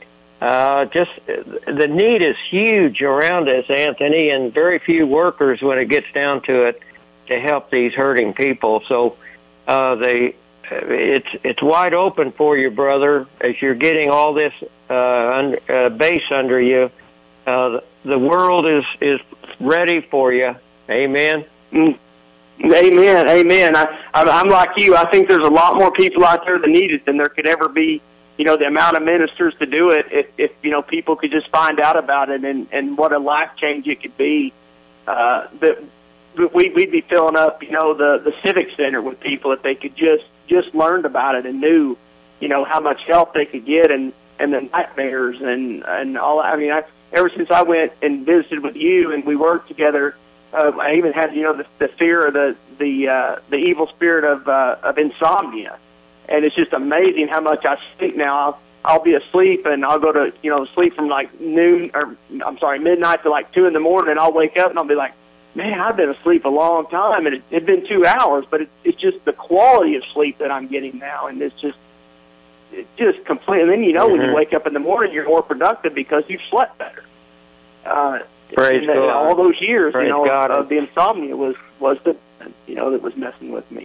Uh, just the need is huge around us, Anthony, and very few workers when it gets down to it to help these hurting people. So uh, they, it's it's wide open for you, brother, as you're getting all this uh, un, uh, base under you. Uh, the world is is ready for you. Amen. Mm. Amen. Amen. I, I'm like you. I think there's a lot more people out there that need it than there could ever be. You know, the amount of ministers to do it, if, if you know, people could just find out about it and, and what a life change it could be. Uh, that we, we'd be filling up, you know, the, the Civic Center with people if they could just, just learned about it and knew, you know, how much help they could get and, and the nightmares and, and all. I mean, I, ever since I went and visited with you and we worked together, uh, I even had, you know, the, the fear of the, the, uh, the evil spirit of, uh, of insomnia. And it's just amazing how much I sleep now. I'll, I'll be asleep and I'll go to, you know, sleep from like noon or I'm sorry, midnight to like two in the morning and I'll wake up and I'll be like, man, I've been asleep a long time and it, it's been two hours, but it, it's just the quality of sleep that I'm getting now. And it's just, it's just complete. And then, you know, mm-hmm. when you wake up in the morning, you're more productive because you've slept better. Uh, Praise and, God. All those years, Praise you know, God. of the insomnia was, was the, you know, that was messing with me.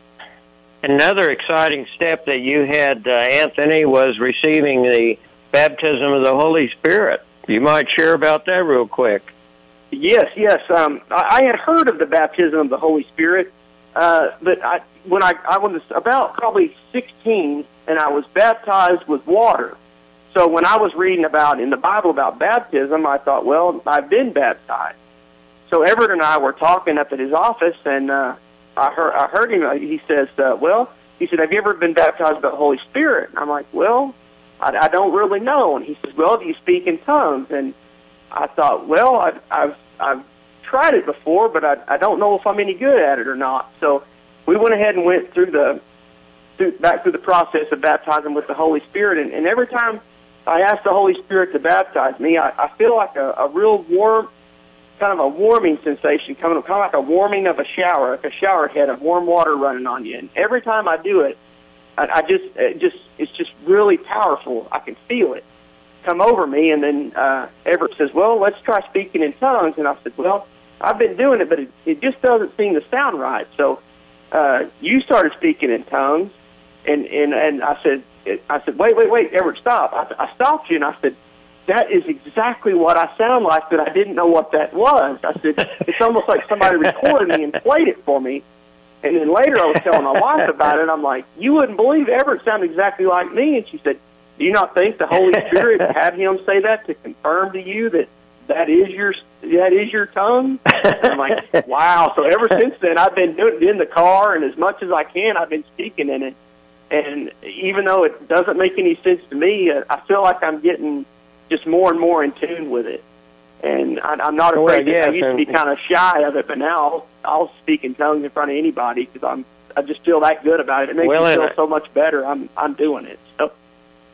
Another exciting step that you had, uh, Anthony, was receiving the baptism of the Holy Spirit. You might share about that real quick. Yes, yes. Um, I, I had heard of the baptism of the Holy Spirit, uh, but I, when I, I was about probably sixteen, and I was baptized with water. So when I was reading about in the Bible about baptism, I thought, well, I've been baptized. So Everett and I were talking up at his office, and uh, I heard, I heard him, he says, uh, well, he said, have you ever been baptized by the Holy Spirit? And I'm like, well, I, I don't really know. And he says, well, do you speak in tongues? And I thought, well, I, I've, I've tried it before, but I, I don't know if I'm any good at it or not. So we went ahead and went through the, through, back through the process of baptizing with the Holy Spirit. And, and every time I ask the Holy Spirit to baptize me, I, I feel like a, a real warm, kind of a warming sensation, coming kind of like a warming of a shower, like a shower head of warm water running on you. And every time I do it, I, I just, it just, it's just really powerful. I can feel it come over me. And then uh, Everett says, well, let's try speaking in tongues. And I said, well, I've been doing it, but it, it just doesn't seem to sound right. So uh, you started speaking in tongues, and, and, and I said, I said, wait, wait, wait, Everett, stop. I, I stopped you, and I said, that is exactly what I sound like, but I didn't know what that was. I said, it's almost like somebody recorded me and played it for me. And then later I was telling my wife about it, and I'm like, you wouldn't believe Everett sounded exactly like me. And she said, do you not think the Holy Spirit had him say that to confirm to you that that is your that is your tongue? And I'm like, wow. So ever since then, I've been doing it in the car, and as much as I can, I've been speaking in it. And even though it doesn't make any sense to me, I feel like I'm getting just more and more in tune with it. And I, I'm not afraid. Well, yes, I used to be kind of shy of it, but now I'll, I'll speak in tongues in front of anybody because I'm I just feel that good about it. It makes well, me feel uh, so much better. I'm I'm doing it. So.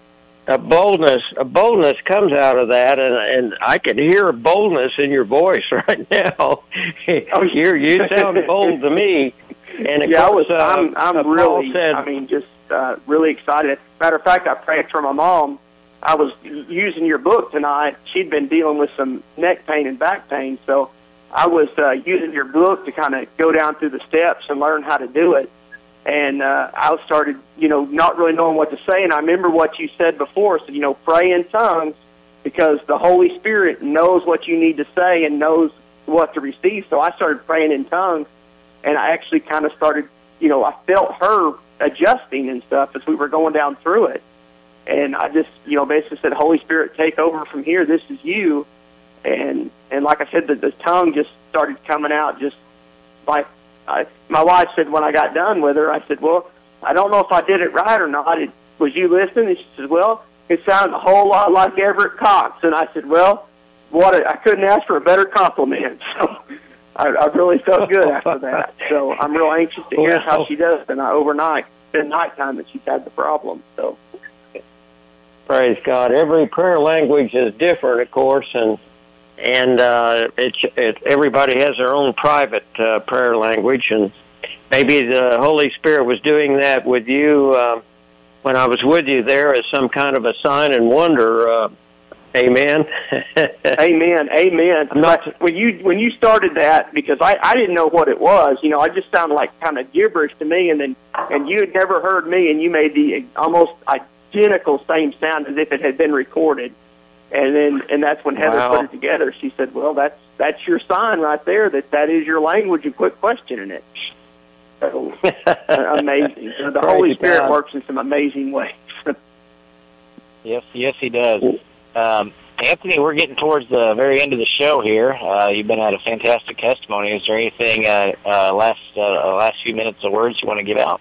a boldness, a boldness comes out of that, and and I can hear boldness in your voice right now. Oh, you you sound bold to me. And of yeah, course, I was. uh, I'm, I'm uh, really. said, I mean, just uh, really excited. Matter of fact, I prayed for my mom. I was using your book tonight. She'd been dealing with some neck pain and back pain, so I was uh, using your book to kind of go down through the steps and learn how to do it. And uh, I started, you know, not really knowing what to say. And I remember what you said before. So, you know, pray in tongues because the Holy Spirit knows what you need to say and knows what to receive. So I started praying in tongues, and I actually kind of started, you know, I felt her adjusting and stuff as we were going down through it. And I just, you know, basically said, Holy Spirit, take over from here. This is you. And and like I said, the, the tongue just started coming out just like, I, my wife said when I got done with her, I said, well, I don't know if I did it right or not. It, was you listening? And she said, well, it sounded a whole lot like Everett Cox. And I said, well, what a, I couldn't ask for a better compliment. So I, I really felt good after that. So I'm real anxious to hear how she does tonight overnight. It's been nighttime that she's had the problem. So praise God. Every prayer language is different, of course, and And uh, it's it, everybody has their own private uh, prayer language, and maybe the Holy Spirit was doing that with you uh, when I was with you there as some kind of a sign and wonder. Uh, amen. Amen. Amen. Not, when you when you started that, because I, I didn't know what it was, you know, I just sounded like kind of gibberish to me, and then and you had never heard me, and you made the almost identical same sound as if it had been recorded. And then, and that's when Heather wow. put it together. She said, well, that's that's your sign right there, that that is your language, and quit questioning it. So, uh, amazing. The Praise Holy Spirit God. works in some amazing ways. Yes, yes, he does. Um, Anthony, we're getting towards the very end of the show here. Uh, you've been at a fantastic testimony. Is there anything, uh, uh, last uh, last few minutes of words you want to give out?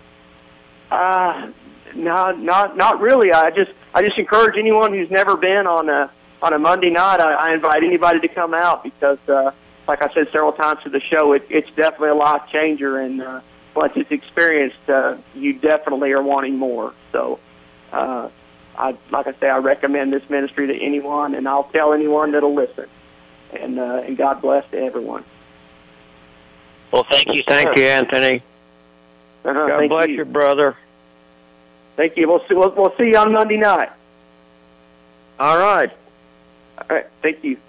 Uh, no, not not really. I just I just encourage anyone who's never been on a on a Monday night. I, I invite anybody to come out because, uh, like I said several times through the show, it, it's definitely a life changer. And uh, once it's experienced, uh, you definitely are wanting more. So, uh, I like I say, I recommend this ministry to anyone, and I'll tell anyone that'll listen. And uh, and God bless to everyone. Well, thank you, sir. Thank you, Anthony. Uh-huh, God thank bless you. you, brother. Thank you. We'll see. We'll, we'll see you on Monday night. All right. All right. Thank you.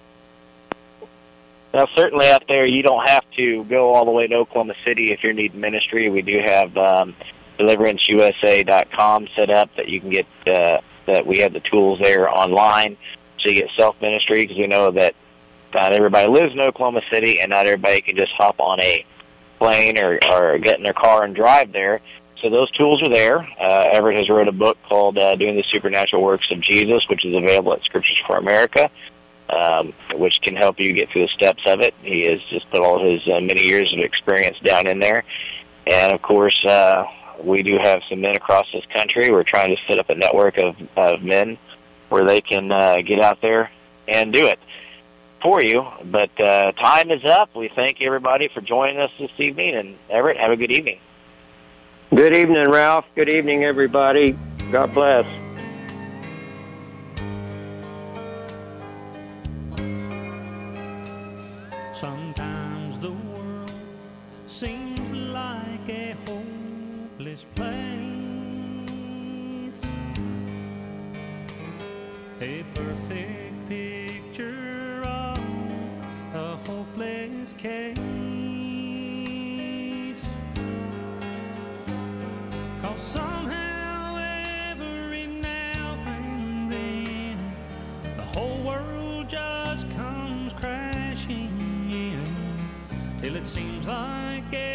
Now, certainly out there, you don't have to go all the way to Oklahoma City if you're needing ministry. We do have um, deliverance U S A dot com set up that you can get, uh, that we have the tools there online so you get self-ministry, because we know that not everybody lives in Oklahoma City and not everybody can just hop on a plane or, or get in their car and drive there. So those tools are there. Uh, Everett has wrote a book called uh, Doing the Supernatural Works of Jesus, which is available at Scriptures for America, um, which can help you get through the steps of it. He has just put all his uh, many years of experience down in there. And, of course, uh, we do have some men across this country. We're trying to set up a network of, of men where they can uh, get out there and do it for you. But uh, time is up. We thank everybody for joining us this evening. And, Everett, have a good evening. Good evening, Ralph. Good evening, everybody. God bless. Sometimes the world seems like a hopeless place, a perfect picture of a hopeless case. 'Cause somehow, every now and then, the whole world just comes crashing in, till it seems like